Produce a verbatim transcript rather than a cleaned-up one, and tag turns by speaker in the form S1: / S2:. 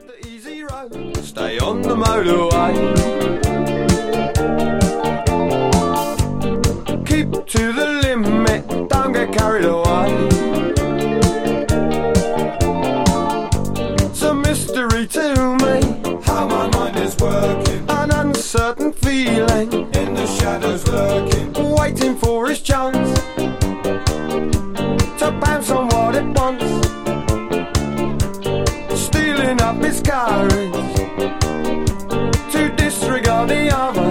S1: the easy road, stay on the motorway. Keep to the limit, don't get carried away. It's a mystery to me
S2: how my mind is working,
S1: an uncertain feeling
S2: in the shadows lurking,
S1: waiting for his chance to bounce on what it wants, stealing up his courage to disregard the other.